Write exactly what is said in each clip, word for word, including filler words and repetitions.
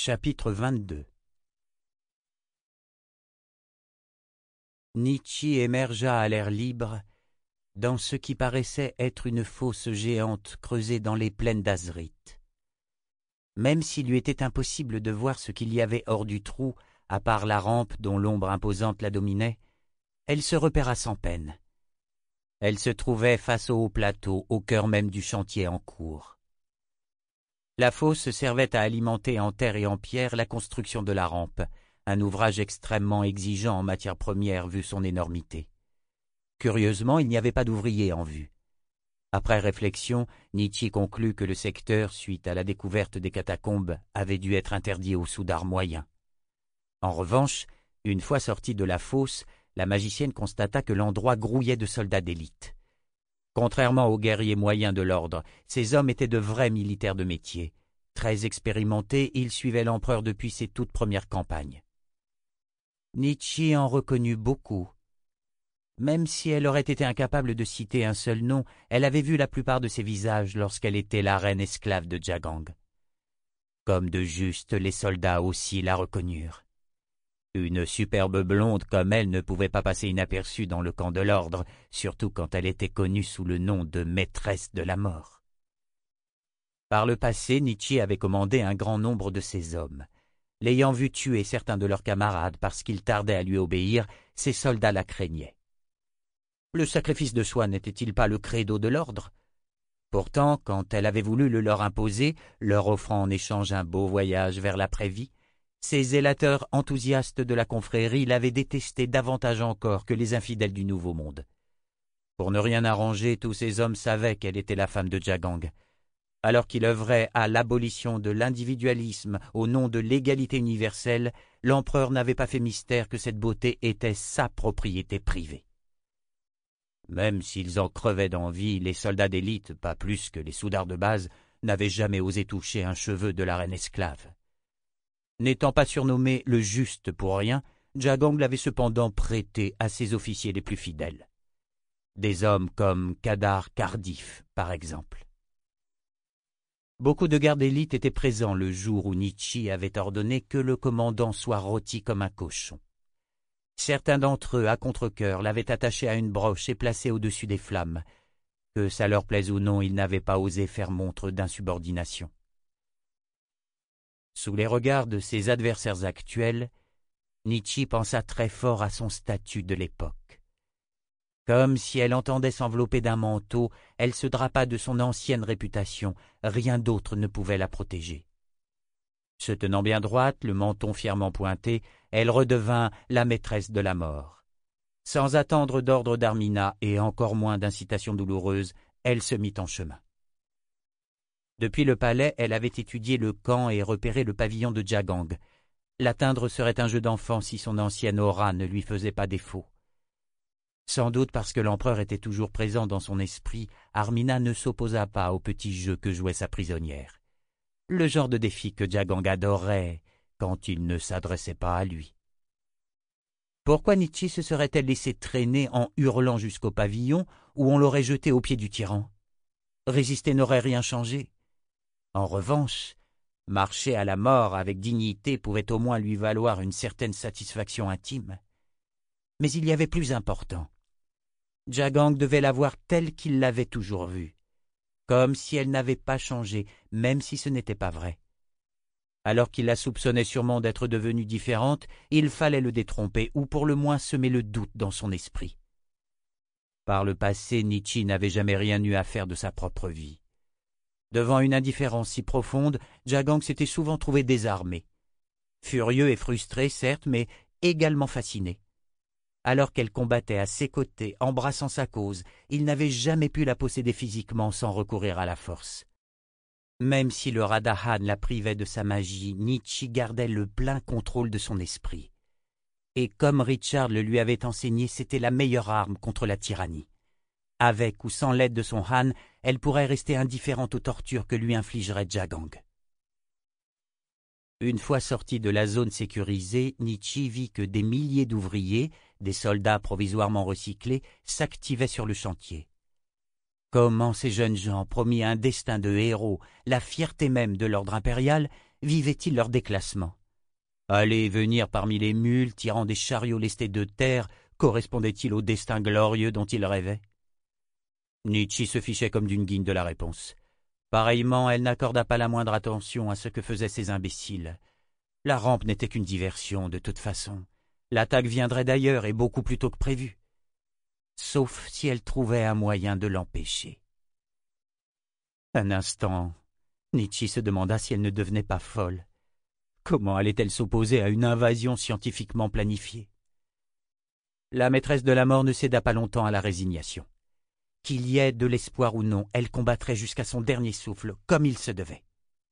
Chapitre vingt-deux. Nietzsche émergea à l'air libre dans ce qui paraissait être une fosse géante creusée dans les plaines d'Azrith. Même s'il lui était impossible de voir ce qu'il y avait hors du trou, à part la rampe dont l'ombre imposante la dominait, elle se repéra sans peine. Elle se trouvait face au haut plateau, au cœur même du chantier en cours. La fosse servait à alimenter en terre et en pierre la construction de la rampe, un ouvrage extrêmement exigeant en matière première vu son énormité. Curieusement, il n'y avait pas d'ouvriers en vue. Après réflexion, Nietzsche conclut que le secteur, suite à la découverte des catacombes, avait dû être interdit aux soudards moyens. En revanche, une fois sortie de la fosse, la magicienne constata que l'endroit grouillait de soldats d'élite. Contrairement aux guerriers moyens de l'ordre, ces hommes étaient de vrais militaires de métier. Très expérimentés, ils suivaient l'empereur depuis ses toutes premières campagnes. Nietzsche en reconnut beaucoup. Même si elle aurait été incapable de citer un seul nom, elle avait vu la plupart de ces visages lorsqu'elle était la reine esclave de Jagang. Comme de juste, les soldats aussi la reconnurent. Une superbe blonde comme elle ne pouvait pas passer inaperçue dans le camp de l'ordre, surtout quand elle était connue sous le nom de maîtresse de la mort. Par le passé, Nietzsche avait commandé un grand nombre de ces hommes. L'ayant vu tuer certains de leurs camarades parce qu'ils tardaient à lui obéir, ces soldats la craignaient. Le sacrifice de soi n'était-il pas le credo de l'ordre? Pourtant, quand elle avait voulu le leur imposer, leur offrant en échange un beau voyage vers l'après-vie, ces zélateurs enthousiastes de la confrérie l'avaient détesté davantage encore que les infidèles du Nouveau Monde. Pour ne rien arranger, tous ces hommes savaient qu'elle était la femme de Jagang. Alors qu'il œuvrait à l'abolition de l'individualisme au nom de l'égalité universelle, l'empereur n'avait pas fait mystère que cette beauté était sa propriété privée. Même s'ils en crevaient d'envie, les soldats d'élite, pas plus que les soudards de base, n'avaient jamais osé toucher un cheveu de la reine esclave. N'étant pas surnommé le Juste pour rien, Jagang l'avait cependant prêté à ses officiers les plus fidèles. Des hommes comme Kadar Kardif, par exemple. Beaucoup de gardes d'élite étaient présents le jour où Nietzsche avait ordonné que le commandant soit rôti comme un cochon. Certains d'entre eux, à contre-cœur, l'avaient attaché à une broche et placé au-dessus des flammes. Que ça leur plaise ou non, ils n'avaient pas osé faire montre d'insubordination. Sous les regards de ses adversaires actuels, Nietzsche pensa très fort à son statut de l'époque. Comme si elle entendait s'envelopper d'un manteau, elle se drapa de son ancienne réputation, rien d'autre ne pouvait la protéger. Se tenant bien droite, le menton fièrement pointé, elle redevint la maîtresse de la mort. Sans attendre d'ordre d'Armina et encore moins d'incitation douloureuse, elle se mit en chemin. Depuis le palais, elle avait étudié le camp et repéré le pavillon de Jagang. L'atteindre serait un jeu d'enfant si son ancienne aura ne lui faisait pas défaut. Sans doute parce que l'empereur était toujours présent dans son esprit, Armina ne s'opposa pas au petit jeu que jouait sa prisonnière. Le genre de défi que Jagang adorait quand il ne s'adressait pas à lui. Pourquoi Nietzsche se serait-elle laissé traîner en hurlant jusqu'au pavillon où on l'aurait jeté aux pieds du tyran? Résister n'aurait rien changé. En revanche, marcher à la mort avec dignité pouvait au moins lui valoir une certaine satisfaction intime. Mais il y avait plus important. Jagang devait la voir telle qu'il l'avait toujours vue, comme si elle n'avait pas changé, même si ce n'était pas vrai. Alors qu'il la soupçonnait sûrement d'être devenue différente, il fallait le détromper ou pour le moins semer le doute dans son esprit. Par le passé, Nietzsche n'avait jamais rien eu à faire de sa propre vie. Devant une indifférence si profonde, Jagang s'était souvent trouvé désarmé. Furieux et frustré, certes, mais également fasciné. Alors qu'elle combattait à ses côtés, embrassant sa cause, il n'avait jamais pu la posséder physiquement sans recourir à la force. Même si le Radahan la privait de sa magie, Nietzsche gardait le plein contrôle de son esprit. Et comme Richard le lui avait enseigné, c'était la meilleure arme contre la tyrannie. Avec ou sans l'aide de son Han, elle pourrait rester indifférente aux tortures que lui infligerait Jagang. Une fois sorti de la zone sécurisée, Nietzsche vit que des milliers d'ouvriers, des soldats provisoirement recyclés, s'activaient sur le chantier. Comment ces jeunes gens, promis un destin de héros, la fierté même de l'ordre impérial, vivaient-ils leur déclassement? Aller et venir parmi les mules, tirant des chariots lestés de terre, correspondait-il au destin glorieux dont ils rêvaient? Nietzsche se fichait comme d'une guigne de la réponse. Pareillement, elle n'accorda pas la moindre attention à ce que faisaient ces imbéciles. La rampe n'était qu'une diversion, de toute façon. L'attaque viendrait d'ailleurs et beaucoup plus tôt que prévu. Sauf si elle trouvait un moyen de l'empêcher. Un instant, Nietzsche se demanda si elle ne devenait pas folle. Comment allait-elle s'opposer à une invasion scientifiquement planifiée? La maîtresse de la mort ne céda pas longtemps à la résignation. Qu'il y ait de l'espoir ou non, elle combattrait jusqu'à son dernier souffle, comme il se devait.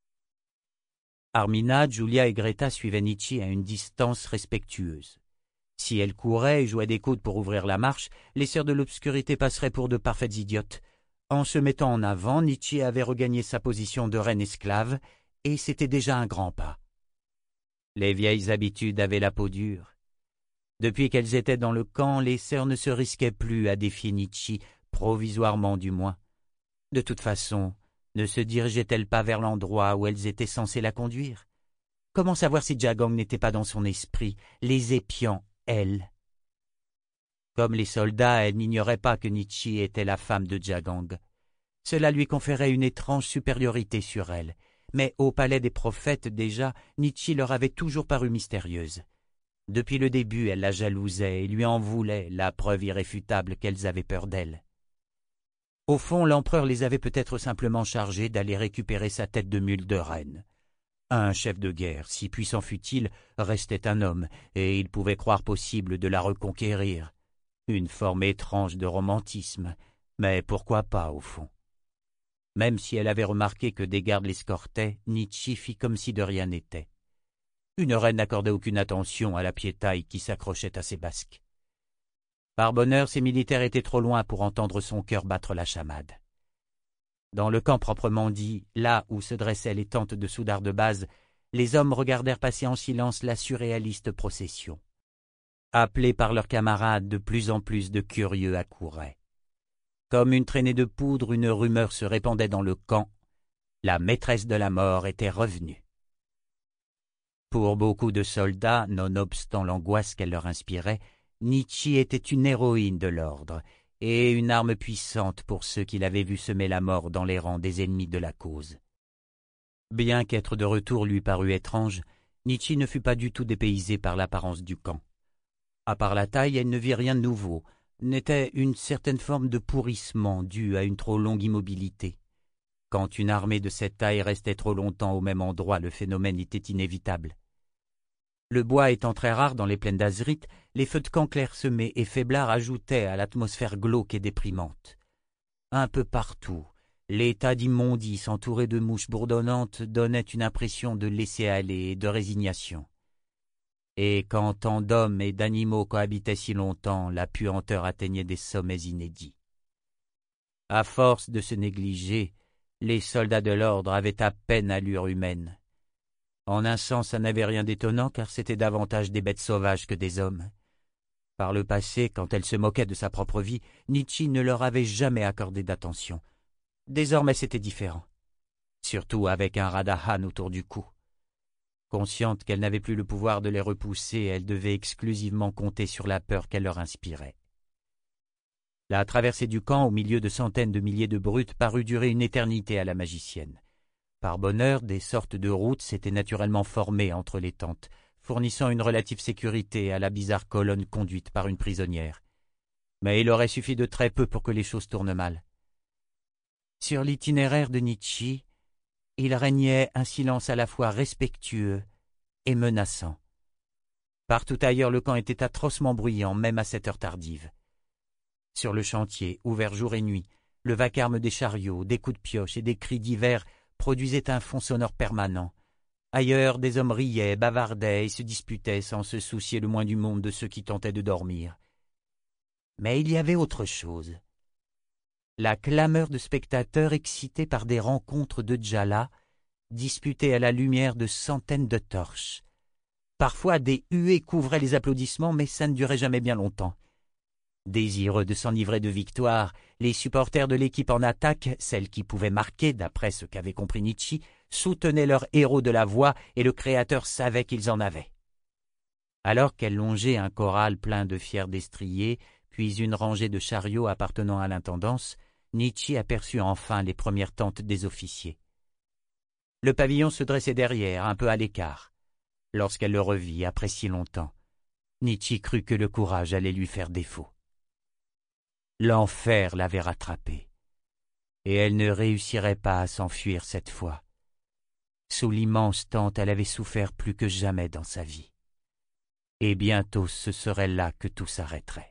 Armina, Julia et Greta suivaient Nietzsche à une distance respectueuse. Si elle courait et jouait des coudes pour ouvrir la marche, les sœurs de l'obscurité passeraient pour de parfaites idiotes. En se mettant en avant, Nietzsche avait regagné sa position de reine esclave, et c'était déjà un grand pas. Les vieilles habitudes avaient la peau dure. Depuis qu'elles étaient dans le camp, les sœurs ne se risquaient plus à défier Nietzsche, provisoirement du moins. De toute façon, ne se dirigeaient-elles pas vers l'endroit où elles étaient censées la conduire? Comment savoir si Jagong n'était pas dans son esprit, les épiant, elle? Comme les soldats, elle n'ignorait pas que Nietzsche était la femme de Jagong. Cela lui conférait une étrange supériorité sur elle, mais au palais des prophètes déjà, Nietzsche leur avait toujours paru mystérieuse. Depuis le début, elle la jalousait et lui en voulait, la preuve irréfutable qu'elles avaient peur d'elle. Au fond, l'empereur les avait peut-être simplement chargés d'aller récupérer sa tête de mule de reine. Un chef de guerre, si puissant fût-il, restait un homme, et il pouvait croire possible de la reconquérir. Une forme étrange de romantisme, mais pourquoi pas au fond? Même si elle avait remarqué que des gardes l'escortaient, Nietzsche fit comme si de rien n'était. Une reine n'accordait aucune attention à la piétaille qui s'accrochait à ses basques. Par bonheur, ses militaires étaient trop loin pour entendre son cœur battre la chamade. Dans le camp proprement dit, là où se dressaient les tentes de soudard de base, les hommes regardèrent passer en silence la surréaliste procession. Appelés par leurs camarades, de plus en plus de curieux accouraient. Comme une traînée de poudre, une rumeur se répandait dans le camp. La maîtresse de la mort était revenue. Pour beaucoup de soldats, nonobstant l'angoisse qu'elle leur inspirait, Nietzsche était une héroïne de l'ordre et une arme puissante pour ceux qui l'avaient vu semer la mort dans les rangs des ennemis de la cause. Bien qu'être de retour lui parût étrange, Nietzsche ne fut pas du tout dépaysé par l'apparence du camp. À part la taille, elle ne vit rien de nouveau, n'était une certaine forme de pourrissement due à une trop longue immobilité. Quand une armée de cette taille restait trop longtemps au même endroit, le phénomène était inévitable. Le bois étant très rare dans les plaines d'Azrit, les feux de camp clairsemés et faiblards ajoutaient à l'atmosphère glauque et déprimante. Un peu partout, les tas d'immondices entourés de mouches bourdonnantes donnaient une impression de laisser-aller et de résignation. Et quand tant d'hommes et d'animaux cohabitaient si longtemps, la puanteur atteignait des sommets inédits. À force de se négliger, les soldats de l'ordre avaient à peine allure humaine. En un sens, ça n'avait rien d'étonnant, car c'était davantage des bêtes sauvages que des hommes. Par le passé, quand elle se moquait de sa propre vie, Nietzsche ne leur avait jamais accordé d'attention. Désormais, c'était différent. Surtout avec un Radahan autour du cou. Consciente qu'elle n'avait plus le pouvoir de les repousser, elle devait exclusivement compter sur la peur qu'elle leur inspirait. La traversée du camp, au milieu de centaines de milliers de brutes, parut durer une éternité à la magicienne. Par bonheur, des sortes de routes s'étaient naturellement formées entre les tentes, fournissant une relative sécurité à la bizarre colonne conduite par une prisonnière. Mais il aurait suffi de très peu pour que les choses tournent mal. Sur l'itinéraire de Nietzsche, il régnait un silence à la fois respectueux et menaçant. Partout ailleurs, le camp était atrocement bruyant, même à cette heure tardive. Sur le chantier, ouvert jour et nuit, le vacarme des chariots, des coups de pioche et des cris divers produisait un fond sonore permanent. Ailleurs, des hommes riaient, bavardaient et se disputaient sans se soucier le moins du monde de ceux qui tentaient de dormir. Mais il y avait autre chose. La clameur de spectateurs excités par des rencontres de Djala, disputées à la lumière de centaines de torches. Parfois, des huées couvraient les applaudissements, mais ça ne durait jamais bien longtemps. Désireux de s'enivrer de victoire, les supporters de l'équipe en attaque, celle qui pouvait marquer, d'après ce qu'avait compris Nietzsche, soutenaient leurs héros de la voix et le Créateur savait qu'ils en avaient. Alors qu'elle longeait un corral plein de fiers destriers, puis une rangée de chariots appartenant à l'intendance, Nietzsche aperçut enfin les premières tentes des officiers. Le pavillon se dressait derrière, un peu à l'écart. Lorsqu'elle le revit, après si longtemps, Nietzsche crut que le courage allait lui faire défaut. L'enfer l'avait rattrapée, et elle ne réussirait pas à s'enfuir cette fois. Sous l'immense tente, elle avait souffert plus que jamais dans sa vie. Et bientôt ce serait là que tout s'arrêterait.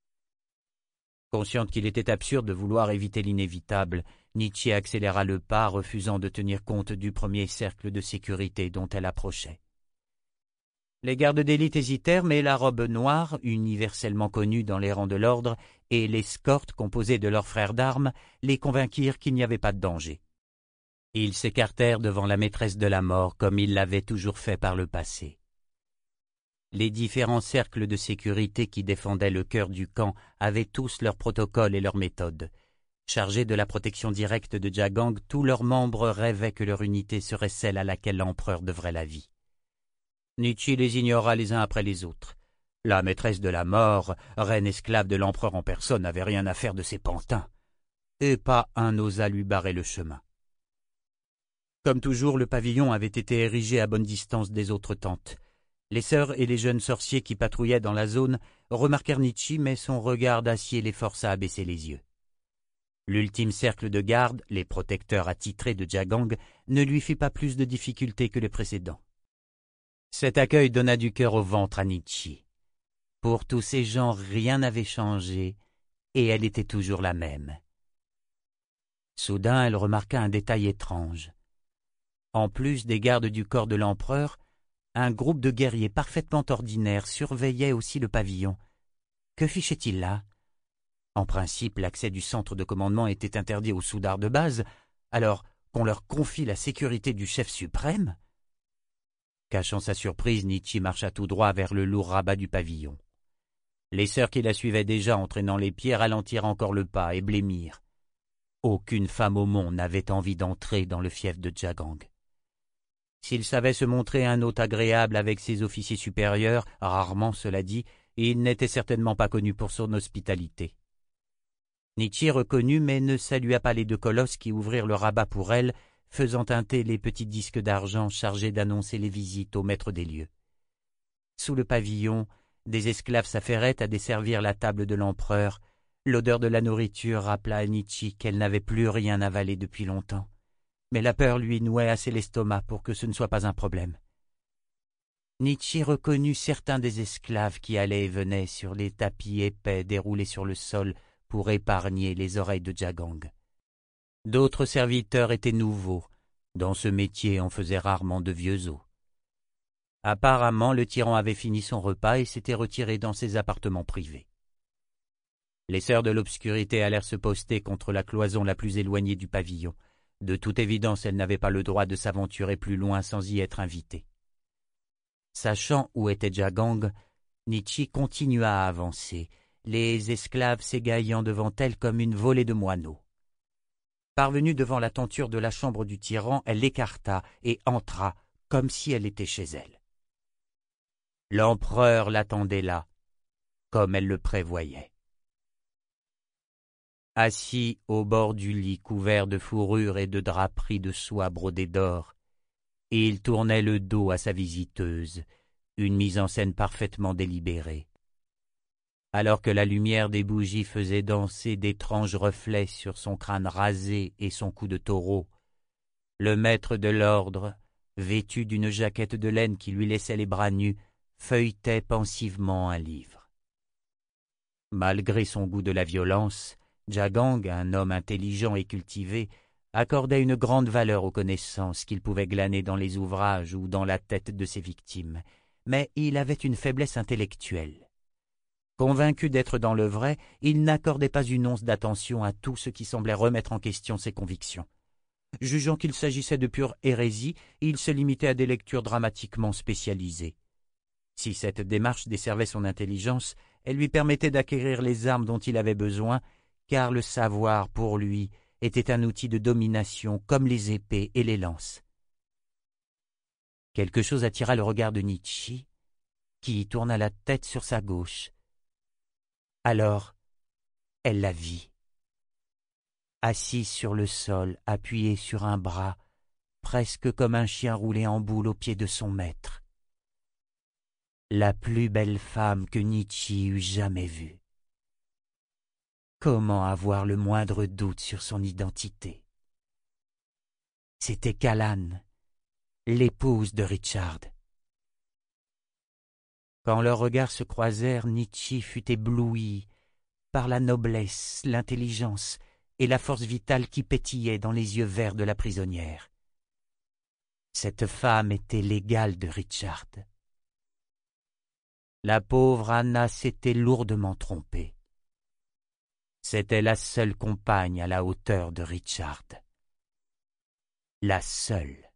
Consciente qu'il était absurde de vouloir éviter l'inévitable, Nietzsche accéléra le pas, refusant de tenir compte du premier cercle de sécurité dont elle approchait. Les gardes d'élite hésitèrent, mais la robe noire, universellement connue dans les rangs de l'ordre, et l'escorte composée de leurs frères d'armes, les convainquirent qu'il n'y avait pas de danger. Ils s'écartèrent devant la maîtresse de la mort, comme ils l'avaient toujours fait par le passé. Les différents cercles de sécurité qui défendaient le cœur du camp avaient tous leurs protocoles et leurs méthodes. Chargés de la protection directe de Jagang, tous leurs membres rêvaient que leur unité serait celle à laquelle l'empereur devrait la vie. Nietzsche les ignora les uns après les autres. La maîtresse de la mort, reine esclave de l'empereur en personne, n'avait rien à faire de ces pantins, et pas un n'osa lui barrer le chemin. Comme toujours, le pavillon avait été érigé à bonne distance des autres tentes. Les sœurs et les jeunes sorciers qui patrouillaient dans la zone remarquèrent Nietzsche, mais son regard d'acier les força à baisser les yeux. L'ultime cercle de garde, les protecteurs attitrés de Jagang, ne lui fit pas plus de difficulté que les précédents. Cet accueil donna du cœur au ventre à Nietzsche. Pour tous ces gens, rien n'avait changé, et elle était toujours la même. Soudain, elle remarqua un détail étrange. En plus des gardes du corps de l'empereur, un groupe de guerriers parfaitement ordinaires surveillait aussi le pavillon. Que fichait-il là? En principe, l'accès du centre de commandement était interdit aux soudards de base, alors qu'on leur confie la sécurité du chef suprême? Cachant sa surprise, Nietzsche marcha tout droit vers le lourd rabat du pavillon. Les sœurs qui la suivaient déjà entraînant les pieds ralentirent encore le pas et blêmirent. Aucune femme au monde n'avait envie d'entrer dans le fief de Jagang. S'il savait se montrer un hôte agréable avec ses officiers supérieurs, rarement cela dit, il n'était certainement pas connu pour son hospitalité. Nietzsche reconnut mais ne salua pas les deux colosses qui ouvrirent le rabat pour elle, faisant teinter les petits disques d'argent chargés d'annoncer les visites au maître des lieux. Sous le pavillon, des esclaves s'affairaient à desservir la table de l'empereur. L'odeur de la nourriture rappela à Nietzsche qu'elle n'avait plus rien avalé depuis longtemps. Mais la peur lui nouait assez l'estomac pour que ce ne soit pas un problème. Nietzsche reconnut certains des esclaves qui allaient et venaient sur les tapis épais déroulés sur le sol pour épargner les oreilles de Jagang. D'autres serviteurs étaient nouveaux. Dans ce métier, on faisait rarement de vieux os. Apparemment, le tyran avait fini son repas et s'était retiré dans ses appartements privés. Les sœurs de l'obscurité allèrent se poster contre la cloison la plus éloignée du pavillon. De toute évidence, elles n'avaient pas le droit de s'aventurer plus loin sans y être invitées. Sachant où était Jagang, Nietzsche continua à avancer, les esclaves s'égaillant devant elle comme une volée de moineaux. Parvenue devant la tenture de la chambre du tyran, elle l'écarta et entra comme si elle était chez elle. L'empereur l'attendait là, comme elle le prévoyait. Assis au bord du lit couvert de fourrure et de draperies de soie brodée d'or, il tournait le dos à sa visiteuse, une mise en scène parfaitement délibérée. Alors que la lumière des bougies faisait danser d'étranges reflets sur son crâne rasé et son cou de taureau, le maître de l'ordre, vêtu d'une jaquette de laine qui lui laissait les bras nus, feuilletait pensivement un livre. Malgré son goût de la violence, Jagang, un homme intelligent et cultivé, accordait une grande valeur aux connaissances qu'il pouvait glaner dans les ouvrages ou dans la tête de ses victimes, mais il avait une faiblesse intellectuelle. Convaincu d'être dans le vrai, il n'accordait pas une once d'attention à tout ce qui semblait remettre en question ses convictions. Jugeant qu'il s'agissait de pure hérésie, il se limitait à des lectures dramatiquement spécialisées. Si cette démarche desservait son intelligence, elle lui permettait d'acquérir les armes dont il avait besoin, car le savoir, pour lui, était un outil de domination comme les épées et les lances. Quelque chose attira le regard de Nietzsche, qui tourna la tête sur sa gauche. Alors, elle la vit. Assise sur le sol, appuyée sur un bras, presque comme un chien roulé en boule aux pieds de son maître. La plus belle femme que Nietzsche eût jamais vue. Comment avoir le moindre doute sur son identité? C'était Callanne, l'épouse de Richard. Quand leurs regards se croisèrent, Nietzsche fut ébloui par la noblesse, l'intelligence et la force vitale qui pétillaient dans les yeux verts de la prisonnière. Cette femme était l'égale de Richard. La pauvre Anna s'était lourdement trompée. C'était la seule compagne à la hauteur de Richard. La seule.